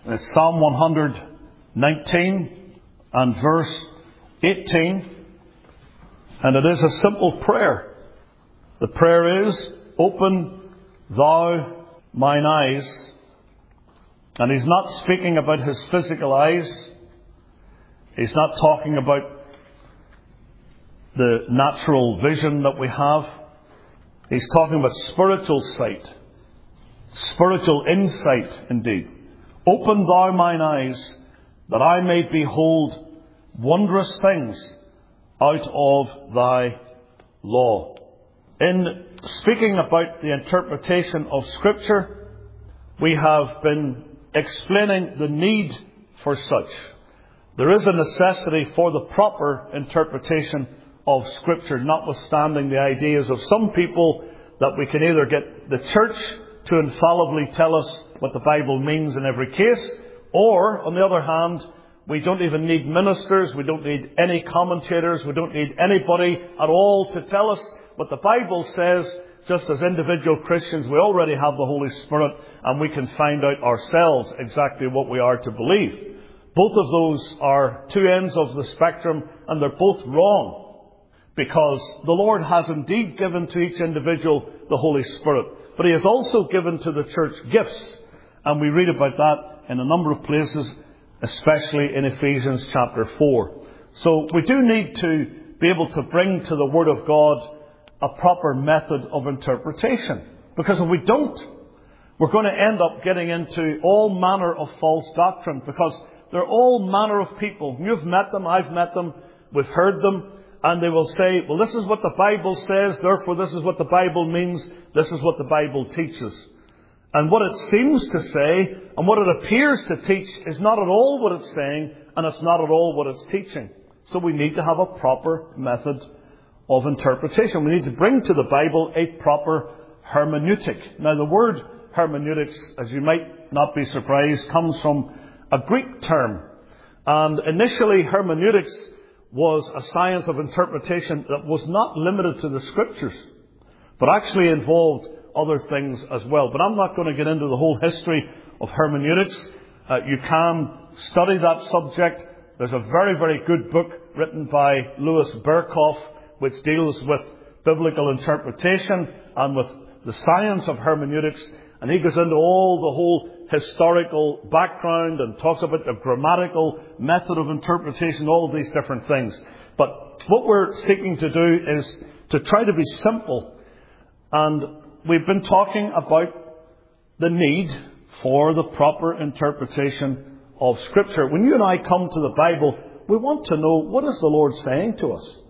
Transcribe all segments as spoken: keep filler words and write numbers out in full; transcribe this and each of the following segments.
It's Psalm one nineteen and verse eighteen. And it is a simple prayer. The prayer is, "Open thou mine eyes." And he's not speaking about his physical eyes. He's not talking about the natural vision that we have. He's talking about spiritual sight. Spiritual insight, indeed. "Open thou mine eyes, that I may behold wondrous things out of thy law." In speaking about the interpretation of Scripture, we have been explaining the need for such. There is a necessity for the proper interpretation of Scripture, notwithstanding the ideas of some people that we can either get the church to infallibly tell us what the Bible means in every case, or, on the other hand, we don't even need ministers, we don't need any commentators, we don't need anybody at all to tell us what the Bible says. Just as individual Christians, we already have the Holy Spirit, and we can find out ourselves exactly what we are to believe. Both of those are two ends of the spectrum, and they're both wrong, because the Lord has indeed given to each individual the Holy Spirit, but He has also given to the church gifts, and we read about that in a number of places, especially in Ephesians chapter four. So we do need to be able to bring to the Word of God a proper method of interpretation. Because if we don't, we're going to end up getting into all manner of false doctrine, because they're all manner of people. You've met them, I've met them, we've heard them, and they will say, well, this is what the Bible says, therefore this is what the Bible means, this is what the Bible teaches. And what it seems to say, and what it appears to teach, is not at all what it's saying, and it's not at all what it's teaching. So we need to have a proper method of interpretation. We need to bring to the Bible a proper hermeneutic. Now, the word hermeneutics, as you might not be surprised, comes from a Greek term. And initially, hermeneutics was a science of interpretation that was not limited to the Scriptures, but actually involved other things as well. But I'm not going to get into the whole history of hermeneutics. Uh, you can study that subject. There's a very, very good book written by Louis Berkhoff, which deals with biblical interpretation and with the science of hermeneutics. And he goes into all the whole historical background and talks about the grammatical method of interpretation, all of these different things. But what we're seeking to do is to try to be simple. And we've been talking about the need for the proper interpretation of Scripture. When you and I come to the Bible, we want to know, what is the Lord saying to us?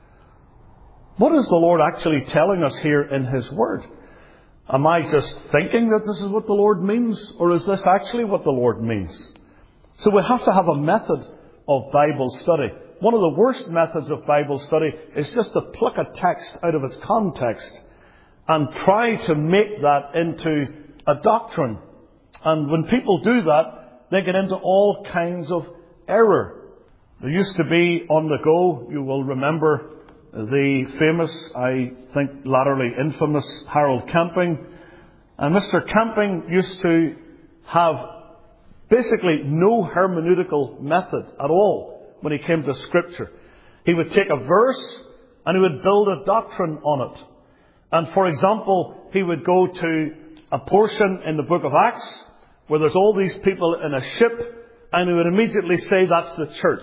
What is the Lord actually telling us here in His Word? Am I just thinking that this is what the Lord means? Or is this actually what the Lord means? So we have to have a method of Bible study. One of the worst methods of Bible study is just to pluck a text out of its context and try to make that into a doctrine. And when people do that, they get into all kinds of error. There used to be on the go, you will remember, the famous, I think latterly infamous, Harold Camping. And Mister Camping used to have basically no hermeneutical method at all when he came to Scripture. He would take a verse and he would build a doctrine on it. And for example, he would go to a portion in the book of Acts where there's all these people in a ship, and he would immediately say that's the church.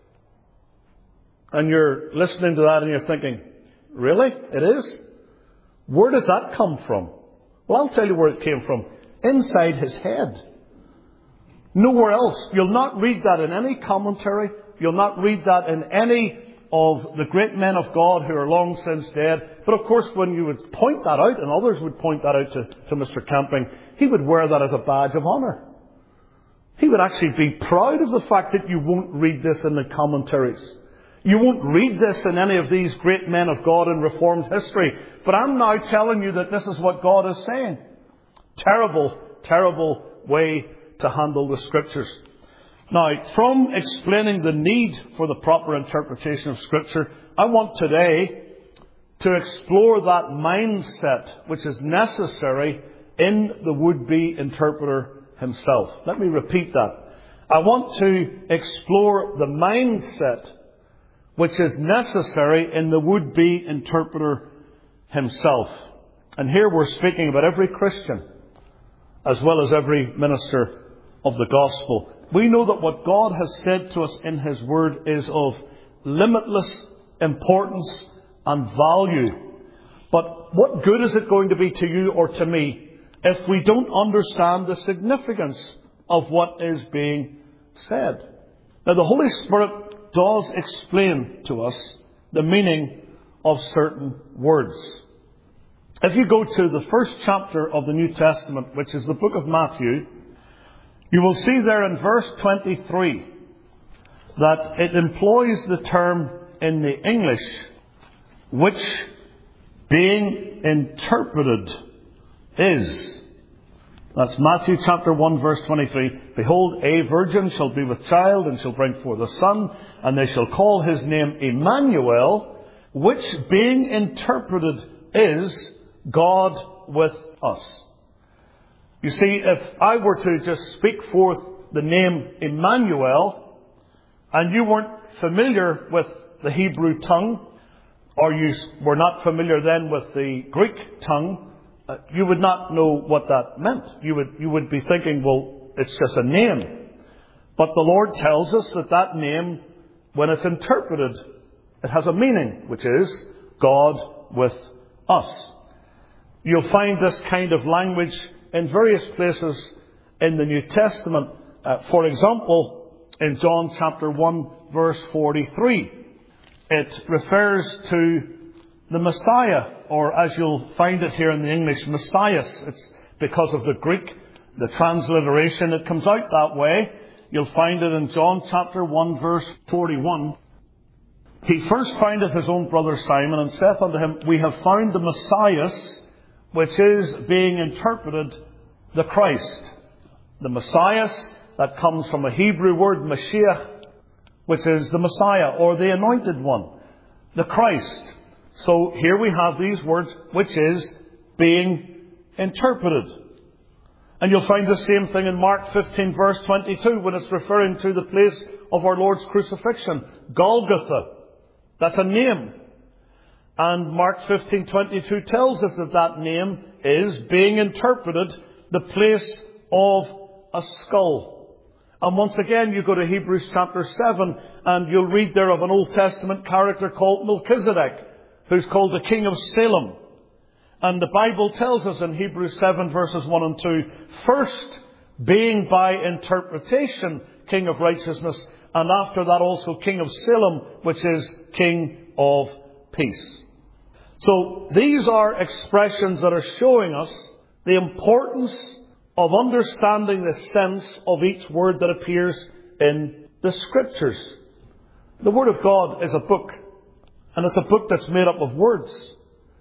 And you're listening to that and you're thinking, really? It is? Where does that come from? Well, I'll tell you where it came from. Inside his head. Nowhere else. You'll not read that in any commentary. You'll not read that in any of the great men of God who are long since dead. But of course, when you would point that out, and others would point that out to, to Mister Camping, he would wear that as a badge of honour. He would actually be proud of the fact that you won't read this in the commentaries. You won't read this in any of these great men of God in Reformed history. But I'm now telling you that this is what God is saying. Terrible, terrible way to handle the Scriptures. Now, from explaining the need for the proper interpretation of Scripture, I want today to explore that mindset which is necessary in the would-be interpreter himself. Let me repeat that. I want to explore the mindset which is necessary in the would-be interpreter himself. And here we're speaking about every Christian as well as every minister of the gospel. We know that what God has said to us in his word is of limitless importance and value. But what good is it going to be to you or to me if we don't understand the significance of what is being said? Now, the Holy Spirit does explain to us the meaning of certain words. If you go to the first chapter of the New Testament, which is the book of Matthew, you will see there in verse twenty-three that it employs the term in the English, which being interpreted is. That's Matthew chapter one verse twenty-three. Behold, a virgin shall be with child and shall bring forth a son, and they shall call his name Emmanuel, which being interpreted is God with us. You see, if I were to just speak forth the name Emmanuel, and you weren't familiar with the Hebrew tongue, or you were not familiar then with the Greek tongue, uh, you would not know what that meant. You would, you would be thinking, well, it's just a name. But the Lord tells us that that name, when it's interpreted, it has a meaning, which is God with us. You'll find this kind of language in various places in the New Testament. Uh, for example, in John chapter one, verse forty-three, it refers to the Messiah, or as you'll find it here in the English, Messias. It's because of the Greek, the transliteration, it comes out that way. You'll find it in John chapter one, verse forty-one. He first findeth his own brother Simon, and saith unto him, We have found the Messias, which is being interpreted the Christ. The Messias, that comes from a Hebrew word, Mashiach, which is the Messiah, or the Anointed One, the Christ. So here we have these words, which is being interpreted. And you'll find the same thing in Mark fifteen, verse twenty-two, when it's referring to the place of our Lord's crucifixion, Golgotha. That's a name. And Mark fifteen twenty-two tells us that that name is being interpreted the place of a skull. And once again, you go to Hebrews chapter seven, and you'll read there of an Old Testament character called Melchizedek, who's called the King of Salem. And the Bible tells us in Hebrews seven, verses one and two, first being by interpretation King of righteousness, and after that also King of Salem, which is King of peace. So these are expressions that are showing us the importance of understanding the sense of each word that appears in the Scriptures. The Word of God is a book, and it's a book that's made up of words.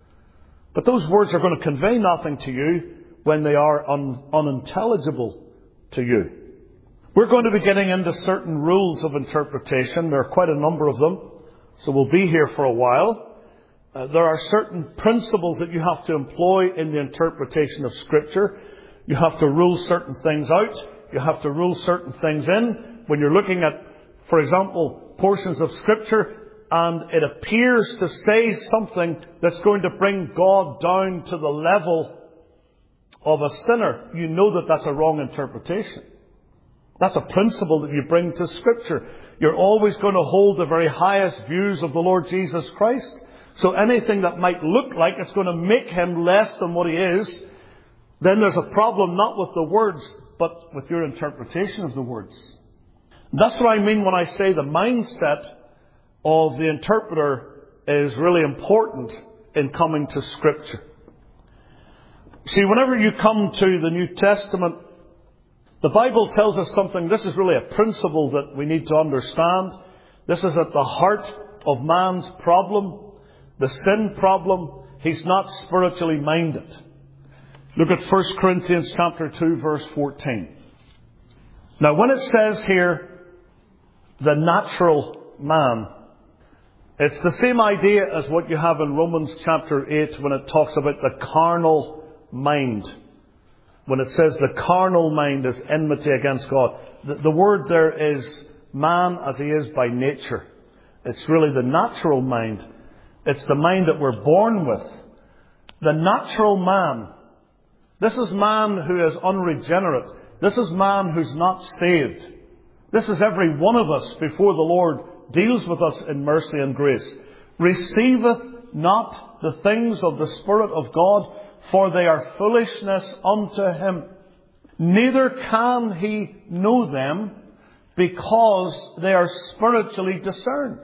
But those words are going to convey nothing to you when they are un- unintelligible to you. We're going to be getting into certain rules of interpretation. There are quite a number of them, so we'll be here for a while. Uh, there are certain principles that you have to employ in the interpretation of Scripture. You have to rule certain things out. You have to rule certain things in. When you're looking at, for example, portions of Scripture, and it appears to say something that's going to bring God down to the level of a sinner, you know that that's a wrong interpretation. That's a principle that you bring to Scripture. You're always going to hold the very highest views of the Lord Jesus Christ. So anything that might look like it's going to make him less than what he is, then there's a problem not with the words, but with your interpretation of the words. And that's what I mean when I say the mindset of the interpreter is really important in coming to Scripture. See, whenever you come to the New Testament, the Bible tells us something. This is really a principle that we need to understand. This is at the heart of man's problem, the sin problem. He's not spiritually minded. Look at First Corinthians chapter two, verse fourteen. Now, when it says here, the natural man, it's the same idea as what you have in Romans chapter eight when it talks about the carnal mind. when it says the carnal mind is enmity against God, the, the word there is man as he is by nature. It's really the natural mind. It's the mind that we're born with. The natural man. This is man who is unregenerate. This is man who's not saved. This is every one of us before the Lord deals with us in mercy and grace. Receiveth not the things of the Spirit of God, for they are foolishness unto him. Neither can he know them, because they are spiritually discerned.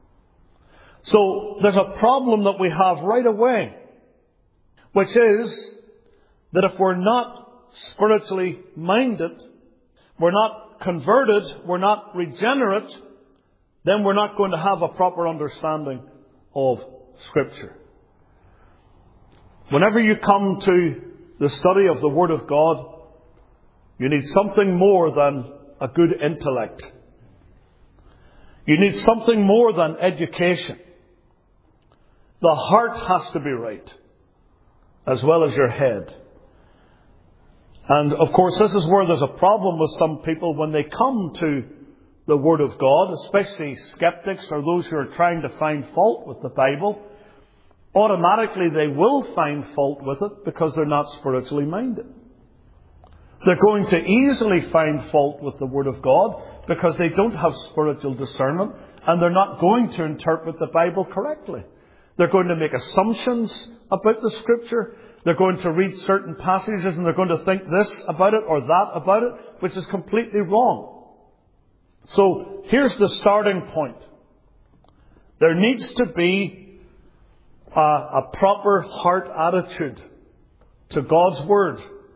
So there's a problem that we have right away, which is that if we're not spiritually minded, we're not converted, we're not regenerate, then we're not going to have a proper understanding of Scripture. Whenever you come to the study of the Word of God, you need something more than a good intellect. You need something more than education. The heart has to be right, as well as your head. And of course, this is where there's a problem with some people when they come to the Word of God, especially skeptics or those who are trying to find fault with the Bible. Automatically they will find fault with it because they're not spiritually minded. They're going to easily find fault with the Word of God because they don't have spiritual discernment, and they're not going to interpret the Bible correctly. They're going to make assumptions about the Scripture. They're going to read certain passages and they're going to think this about it or that about it, which is completely wrong. So here's the starting point. There needs to be a, a proper heart attitude to God's Word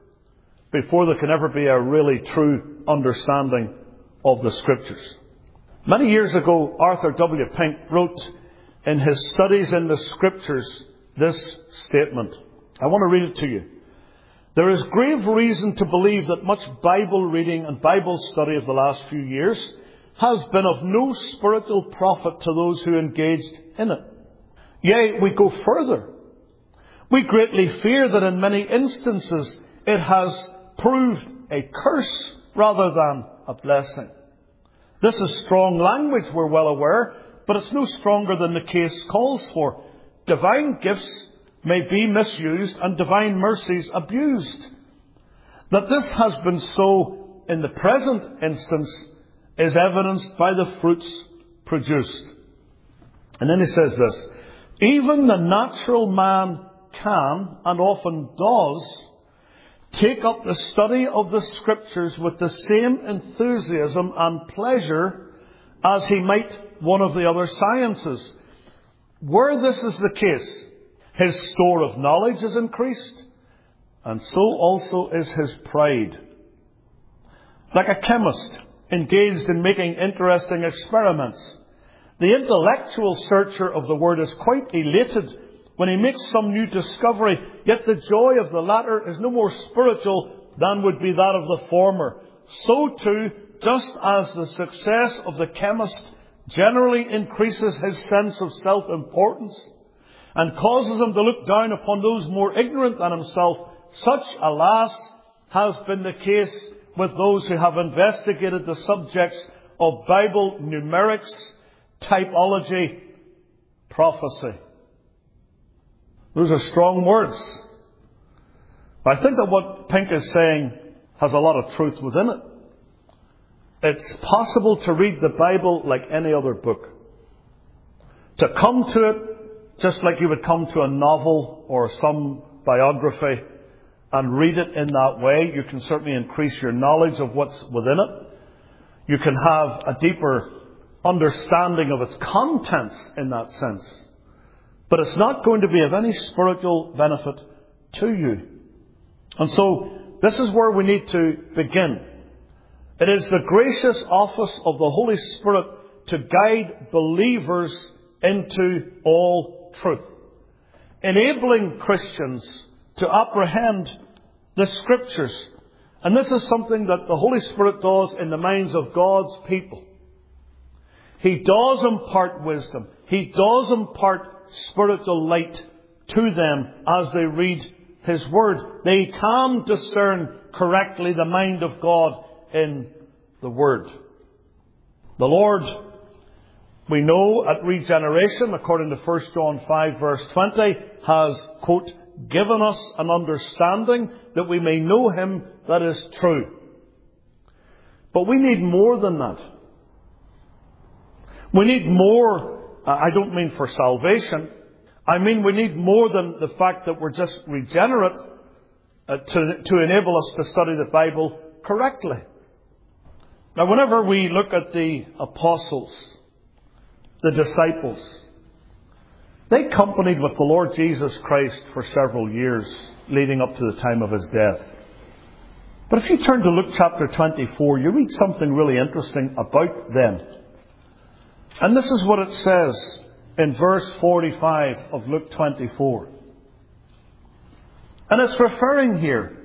before there can ever be a really true understanding of the Scriptures. Many years ago, Arthur W. Pink wrote in his Studies in the Scriptures this statement. I want to read it to you. There is grave reason to believe that much Bible reading and Bible study of the last few years has been of no spiritual profit to those who engaged in it. Yea, we go further. We greatly fear that in many instances it has proved a curse rather than a blessing. This is strong language, we're well aware, but it's no stronger than the case calls for. Divine gifts may be misused and divine mercies abused. That this has been so in the present instance is evidenced by the fruits produced. And then he says this: even the natural man can, and often does, take up the study of the Scriptures with the same enthusiasm and pleasure as he might one of the other sciences. Where this is the case, his store of knowledge is increased, and so also is his pride. Like a chemist engaged in making interesting experiments, the intellectual searcher of the Word is quite elated when he makes some new discovery, yet the joy of the latter is no more spiritual than would be that of the former. So too, just as the success of the chemist generally increases his sense of self-importance and causes him to look down upon those more ignorant than himself, such, alas, has been the case with those who have investigated the subjects of Bible numerics, typology, prophecy. Those are strong words. I think that what Pink is saying has a lot of truth within it. It's possible to read the Bible like any other book. To come to it just like you would come to a novel or some biography and read it in that way. You can certainly increase your knowledge of what's within it. You can have a deeper understanding of its contents in that sense. But it's not going to be of any spiritual benefit to you. And so, this is where we need to begin. It is the gracious office of the Holy Spirit to guide believers into all truth, enabling Christians to apprehend the Scriptures. And this is something that the Holy Spirit does in the minds of God's people. He does impart wisdom. He does impart spiritual light to them as they read His Word. They can discern correctly the mind of God in the Word. The Lord, we know at regeneration, according to First John five verse twenty, has, quote, given us an understanding that we may know Him that is true. But we need more than that. We need more, I don't mean for salvation, I mean we need more than the fact that we're just regenerate uh, to, to enable us to study the Bible correctly. Now, whenever we look at the apostles, the disciples, they companied with the Lord Jesus Christ for several years leading up to the time of His death. But if you turn to Luke chapter twenty-four, you read something really interesting about them. And this is what it says in verse forty-five of Luke twenty-four. And it's referring here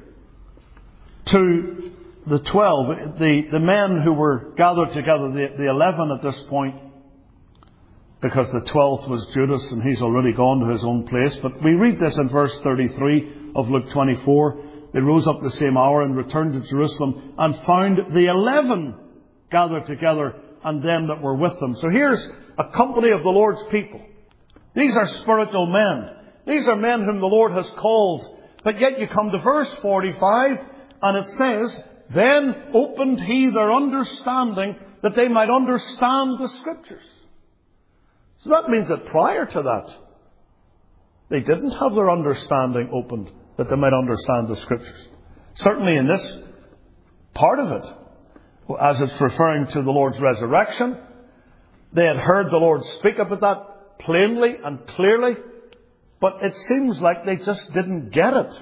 to the twelve, the, the men who were gathered together, the, the eleven at this point, because the twelfth was Judas and he's already gone to his own place. But we read this in verse thirty-three of Luke twenty-four. They rose up the same hour and returned to Jerusalem and found the eleven gathered together and them that were with them. So here's a company of the Lord's people. These are spiritual men. These are men whom the Lord has called. But yet you come to verse forty-five and it says, then opened He their understanding that they might understand the Scriptures. So that means that prior to that, they didn't have their understanding opened that they might understand the Scriptures. Certainly in this part of it, as it's referring to the Lord's resurrection, they had heard the Lord speak about that plainly and clearly, but it seems like they just didn't get it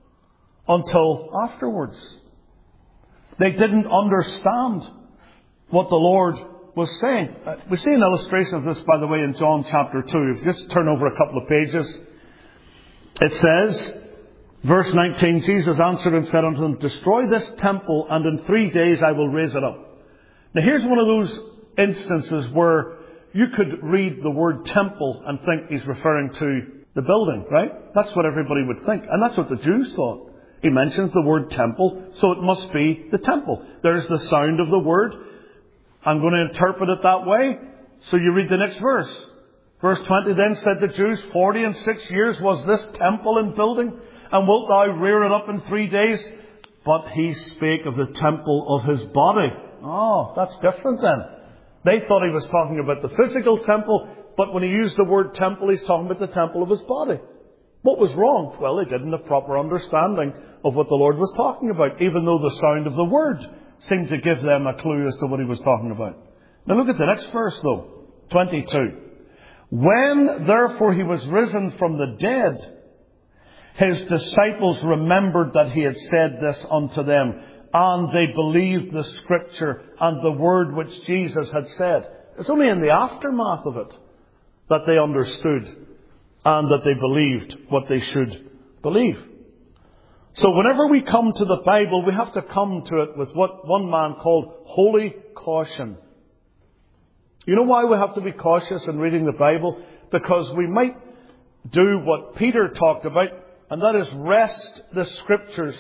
until afterwards. They didn't understand what the Lord was saying. We see an illustration of this, by the way, in John chapter two. If you just turn over a couple of pages, it says, verse nineteen, Jesus answered and said unto them, destroy this temple, and in three days I will raise it up. Now here's one of those instances where you could read the word temple and think He's referring to the building, right? That's what everybody would think. And that's what the Jews thought. He mentions the word temple, so it must be the temple. There's the sound of the word. I'm going to interpret it that way. So you read the next verse. Verse twenty, then said the Jews, forty and six years was this temple in building, and wilt thou rear it up in three days? But He spake of the temple of His body. Oh, that's different then. They thought He was talking about the physical temple, but when He used the word temple, He's talking about the temple of His body. What was wrong? Well, they didn't have proper understanding of what the Lord was talking about, even though the sound of the word seemed to give them a clue as to what He was talking about. Now look at the next verse though, twenty-two. When therefore He was risen from the dead, His disciples remembered that He had said this unto them, and they believed the Scripture and the word which Jesus had said. It's only in the aftermath of it that they understood and that they believed what they should believe. So whenever we come to the Bible, we have to come to it with what one man called holy caution. You know why we have to be cautious in reading the Bible? Because we might do what Peter talked about, and that is wrest the Scriptures.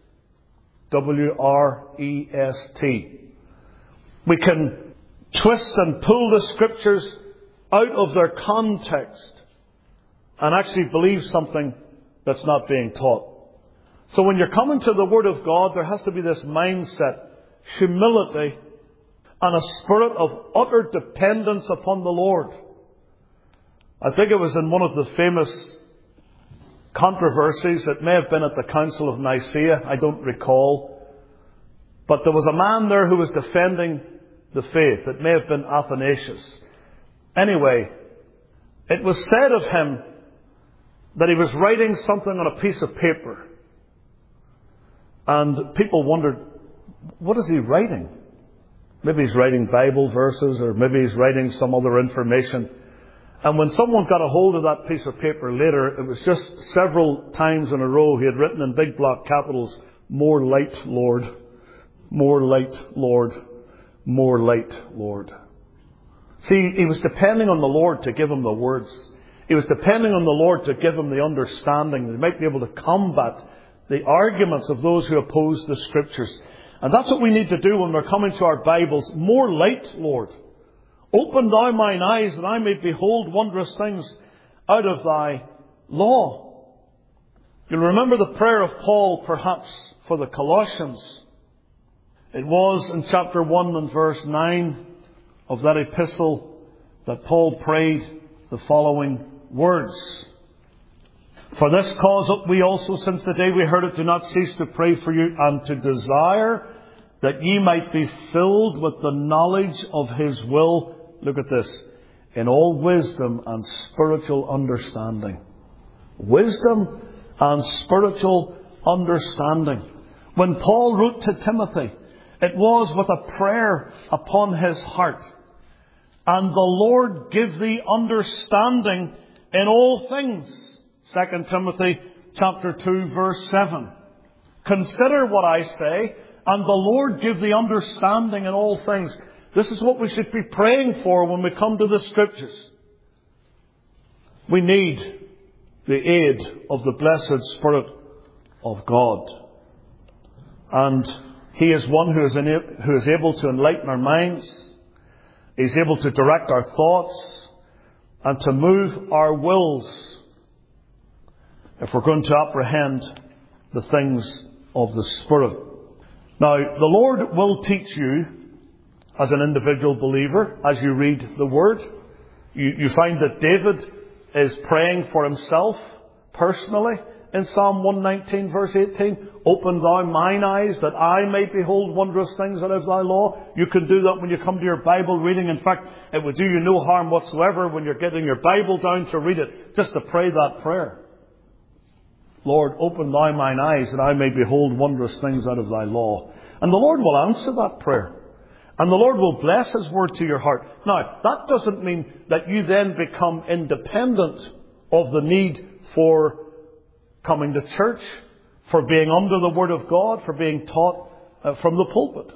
W R E S T. We can twist and pull the Scriptures out of their context and actually believe something that's not being taught. So when you're coming to the Word of God, there has to be this mindset, humility, and a spirit of utter dependence upon the Lord. I think it was in one of the famous controversies, it may have been at the Council of Nicaea, I don't recall, but there was a man there who was defending the faith. It may have been Athanasius. Anyway, it was said of him that he was writing something on a piece of paper. And people wondered, what is he writing? Maybe he's writing Bible verses, or maybe he's writing some other information. And when someone got a hold of that piece of paper later, it was just several times in a row he had written in big block capitals, more light, Lord. More light, Lord. More light, Lord. See, he was depending on the Lord to give him the words. He He was depending on the Lord to give him the understanding that he might be able to combat the arguments of those who oppose the Scriptures. And that's what we need to do when we're coming to our Bibles. More light, Lord. Open thou mine eyes that I may behold wondrous things out of thy law. You'll remember the prayer of Paul, perhaps, for the Colossians. It was in chapter one and verse nine of that epistle that Paul prayed the following words. For this cause we also, since the day we heard it, do not cease to pray for you and to desire that ye might be filled with the knowledge of his will. Look at this. In all wisdom and spiritual understanding. Wisdom and spiritual understanding. When Paul wrote to Timothy, it was with a prayer upon his heart. And the Lord give thee understanding in all things. Second Timothy chapter two verse seven. Consider what I say, and the Lord give thee understanding in all things. This is what we should be praying for when we come to the Scriptures. We need the aid of the blessed Spirit of God. And He is one who is, in, who is able to enlighten our minds. He's able to direct our thoughts and to move our wills if we're going to apprehend the things of the Spirit. Now, the Lord will teach you as an individual believer as you read the Word. You, you find that David is praying for himself personally in Psalm one nineteen verse eighteen. Open thou mine eyes that I may behold wondrous things out of thy law. You can do that when you come to your Bible reading. In fact, it would do you no harm whatsoever when you're getting your Bible down to read it, just to pray that prayer. Lord, open thou mine eyes that I may behold wondrous things out of thy law. And the Lord will answer that prayer. And the Lord will bless His word to your heart. Now, that doesn't mean that you then become independent of the need for coming to church, for being under the Word of God, for being taught uh, from the pulpit.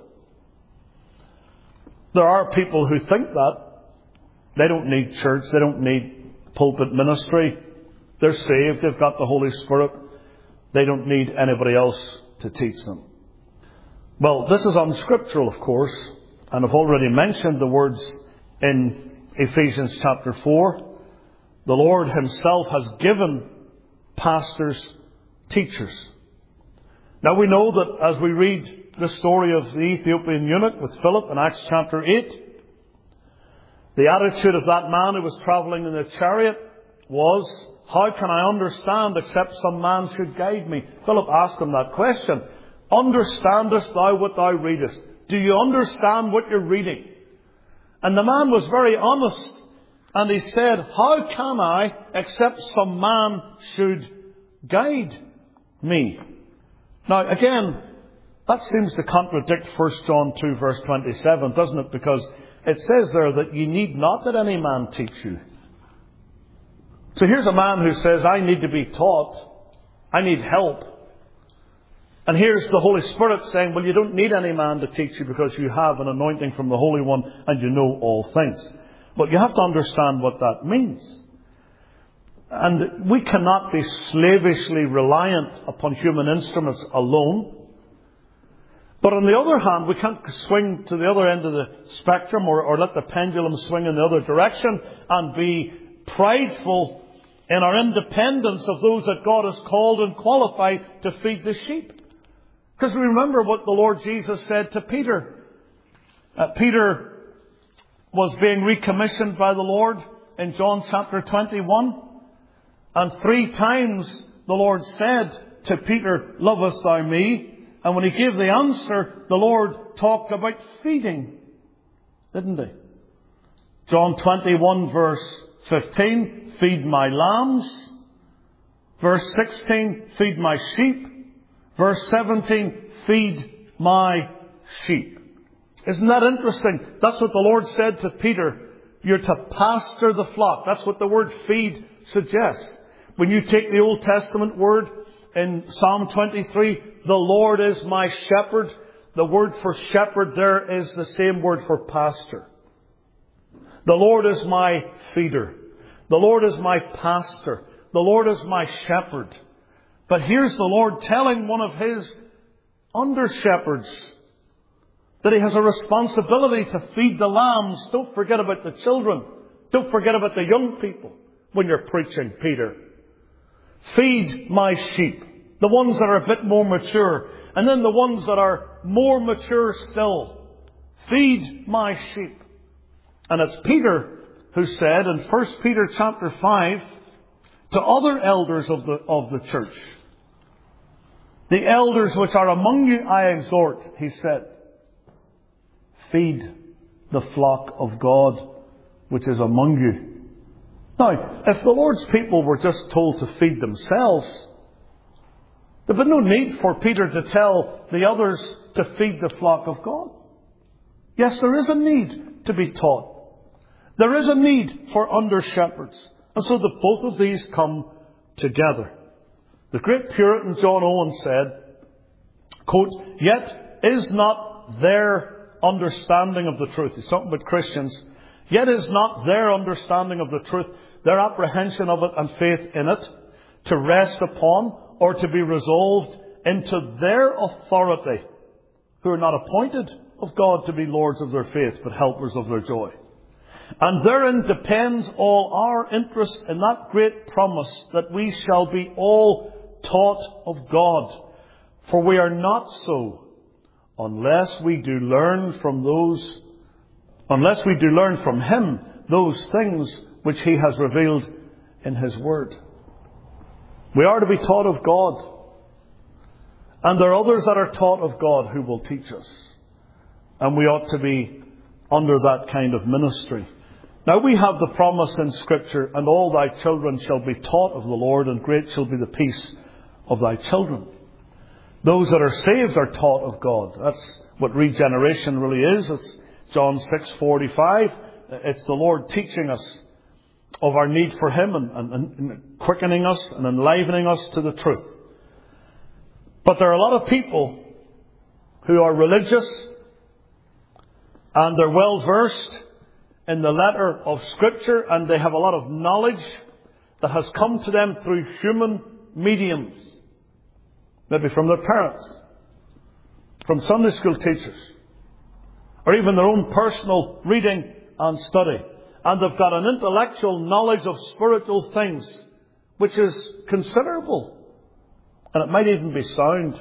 There are people who think that. They don't need church. They don't need pulpit ministry. They're saved. They've got the Holy Spirit. They don't need anybody else to teach them. Well, this is unscriptural, of course. And I've already mentioned the words in Ephesians chapter four. The Lord Himself has given pastors teachers. Now we know that as we read the story of the Ethiopian eunuch with Philip in Acts chapter eight, the attitude of that man who was travelling in the chariot was, how can I understand except some man should guide me? Philip asked him that question. Understandest thou what thou readest? Do you understand what you're reading? And the man was very honest. And he said, how can I except some man should guide me? Now again, that seems to contradict First John two verse twenty-seven, doesn't it? Because it says there that you need not that any man teach you. So here's a man who says, I need to be taught. I need help. And here's the Holy Spirit saying, well, you don't need any man to teach you because you have an anointing from the Holy One and you know all things. But you have to understand what that means. And we cannot be slavishly reliant upon human instruments alone. But on the other hand, we can't swing to the other end of the spectrum or, or let the pendulum swing in the other direction and be prideful in our independence of those that God has called and qualified to feed the sheep. Because we remember what the Lord Jesus said to Peter. Uh, Peter was being recommissioned by the Lord in John chapter twenty-one. And three times the Lord said to Peter, lovest thou me? And when he gave the answer, the Lord talked about feeding. Didn't he? John twenty-one verse fifteen, feed my lambs. Verse sixteen, feed my sheep. Verse seventeen, feed my sheep. Isn't that interesting? That's what the Lord said to Peter. You're to pastor the flock. That's what the word feed suggests. When you take the Old Testament word in Psalm twenty-three, the Lord is my shepherd. The word for shepherd there is the same word for pastor. The Lord is my feeder. The Lord is my pastor. The Lord is my shepherd. But here's the Lord telling one of His under-shepherds that He has a responsibility to feed the lambs. Don't forget about the children. Don't forget about the young people when you're preaching, Peter. Feed my sheep, the ones that are a bit more mature, and then the ones that are more mature still. Feed my sheep. And it's Peter who said in First Peter chapter five to other elders of the, of the church, the elders which are among you I exhort, he said, feed the flock of God which is among you. Now, if the Lord's people were just told to feed themselves, there would be no need for Peter to tell the others to feed the flock of God. Yes, there is a need to be taught. There is a need for under-shepherds. And so the both of these come together. The great Puritan John Owen said, quote, "Yet is not their understanding of the truth," he's talking about Christians, "yet is not their understanding of the truth, their apprehension of it and faith in it, to rest upon or to be resolved into their authority, who are not appointed of God to be lords of their faith, but helpers of their joy. And therein depends all our interest in that great promise that we shall be all taught of God. For we are not so unless we do learn from those, unless we do learn from Him those things which He has revealed in His Word." We are to be taught of God. And there are others that are taught of God who will teach us. And we ought to be under that kind of ministry. Now we have the promise in Scripture, "And all thy children shall be taught of the Lord, and great shall be the peace of thy children." Those that are saved are taught of God. That's what regeneration really is. It's John six forty-five. It's the Lord teaching us of our need for Him and, and, and quickening us and enlivening us to the truth. But there are a lot of people who are religious and they're well versed in the letter of Scripture, and they have a lot of knowledge that has come to them through human mediums. Maybe from their parents, from Sunday school teachers, or even their own personal reading and study. And they've got an intellectual knowledge of spiritual things, which is considerable. And it might even be sound.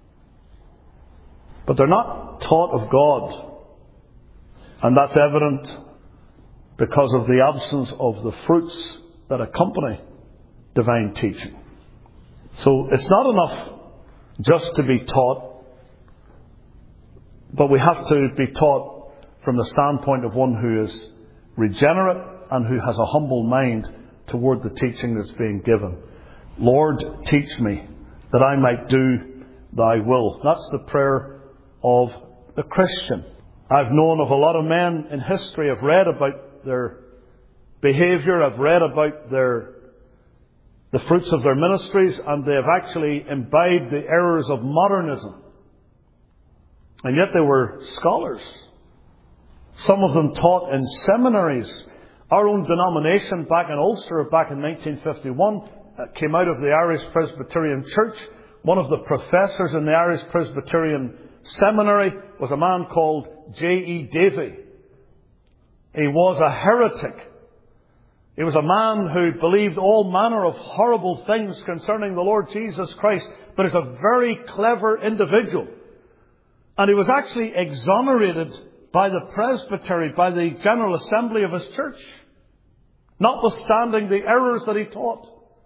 But they're not taught of God. And that's evident because of the absence of the fruits that accompany divine teaching. So it's not enough just to be taught, but we have to be taught from the standpoint of one who is regenerate and who has a humble mind toward the teaching that's being given. "Lord, teach me that I might do thy will." That's the prayer of the Christian. I've known of a lot of men in history. I've read about their behaviour. I've read about their the fruits of their ministries, and they have actually imbibed the errors of modernism. And yet they were scholars. Some of them taught in seminaries. Our own denomination back in Ulster, back in nineteen fifty-one, came out of the Irish Presbyterian Church. One of the professors in the Irish Presbyterian Seminary was a man called J E Davy. He was a heretic. He was a man who believed all manner of horrible things concerning the Lord Jesus Christ, but is a very clever individual. And he was actually exonerated by the presbytery, by the General Assembly of his church, notwithstanding the errors that he taught.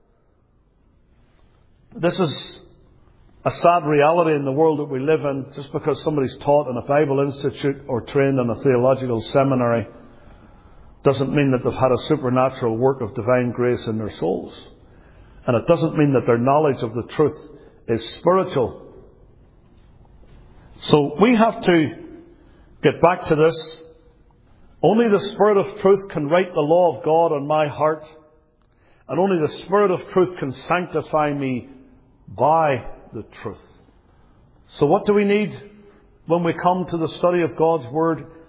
This is a sad reality in the world that we live in. Just because somebody's taught in a Bible institute or trained in a theological seminary doesn't mean that they've had a supernatural work of divine grace in their souls. And it doesn't mean that their knowledge of the truth is spiritual. So we have to get back to this. Only the Spirit of truth can write the law of God on my heart. And only the Spirit of truth can sanctify me by the truth. So what do we need when we come to the study of God's Word?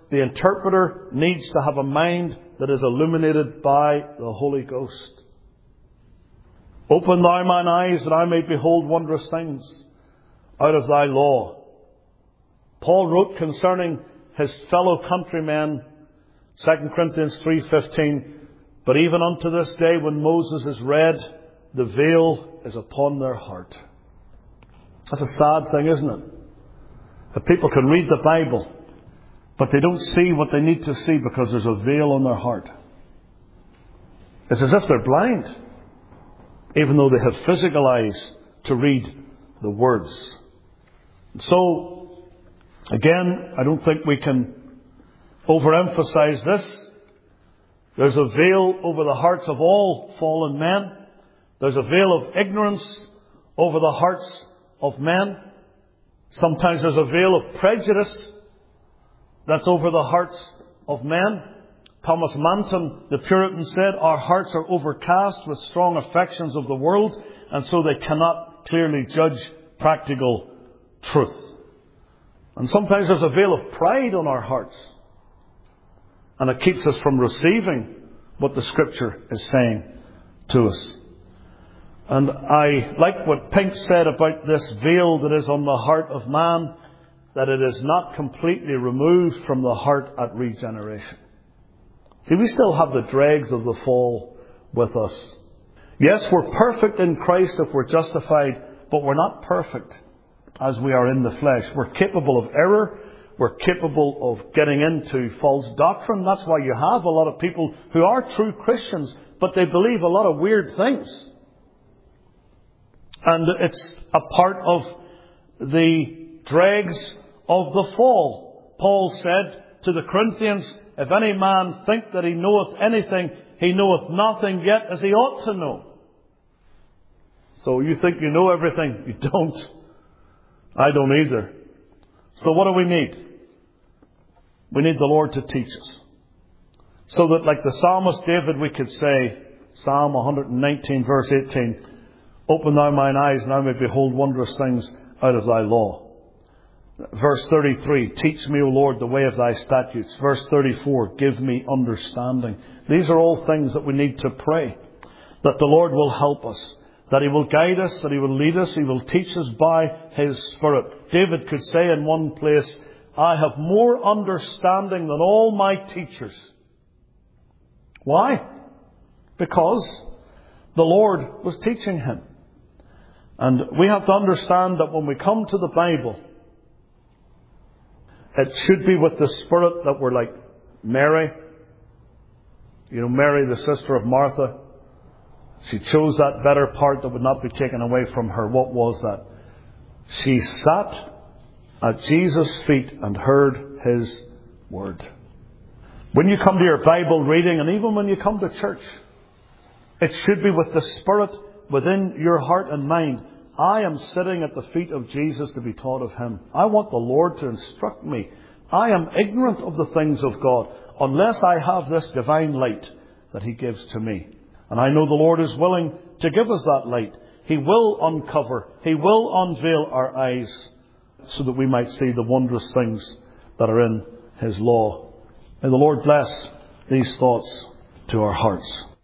the interpreter needs to have a mind that is illuminated by the Holy Ghost. Open thou mine eyes that I may behold wondrous things out of thy law. Paul wrote concerning his fellow countrymen, Second Corinthians three fifteen, but even unto this day when Moses is read, the veil is upon their heart. That's a sad thing, isn't it? That people can read the Bible, but they don't see what they need to see because there's a veil on their heart. It's as if they're blind, even though they have physical eyes to read the words. So, again, I don't think we can overemphasize this. There's a veil over the hearts of all fallen men. There's a veil of ignorance over the hearts of men. Sometimes there's a veil of prejudice that's over the hearts of men. Thomas Manton, the Puritan, said, our hearts are overcast with strong affections of the world, and so they cannot clearly judge practical truth. And sometimes there's a veil of pride on our hearts, and it keeps us from receiving what the Scripture is saying to us. And I like what Pink said about this veil that is on the heart of man, that it is not completely removed from the heart at regeneration. See, we still have the dregs of the fall with us. Yes, we're perfect in Christ if we're justified, but we're not perfect as we are in the flesh. We're capable of error. We're capable of getting into false doctrine. That's why you have a lot of people who are true Christians, but they believe a lot of weird things. And it's a part of the dregs of the fall. Paul said to the Corinthians, if any man think that he knoweth anything, he knoweth nothing yet as he ought to know. So you think you know everything? You don't. I don't either. So what do we need? We need the Lord to teach us. So that like the psalmist David, we could say, Psalm one nineteen verse eighteen, open thou mine eyes and I may behold wondrous things out of thy law. Verse thirty-three, teach me, O Lord, the way of thy statutes. Verse thirty-four, give me understanding. These are all things that we need to pray, that the Lord will help us, that he will guide us, that he will lead us, he will teach us by his Spirit. David could say in one place, I have more understanding than all my teachers. Why? Because the Lord was teaching him. And we have to understand that when we come to the Bible, it should be with the Spirit that we're like Mary. You know, Mary, the sister of Martha. She chose that better part that would not be taken away from her. What was that? She sat at Jesus' feet and heard his word. When you come to your Bible reading, and even when you come to church, it should be with the Spirit within your heart and mind. I am sitting at the feet of Jesus to be taught of him. I want the Lord to instruct me. I am ignorant of the things of God unless I have this divine light that he gives to me. And I know the Lord is willing to give us that light. He will uncover, he will unveil our eyes so that we might see the wondrous things that are in his law. May the Lord bless these thoughts to our hearts.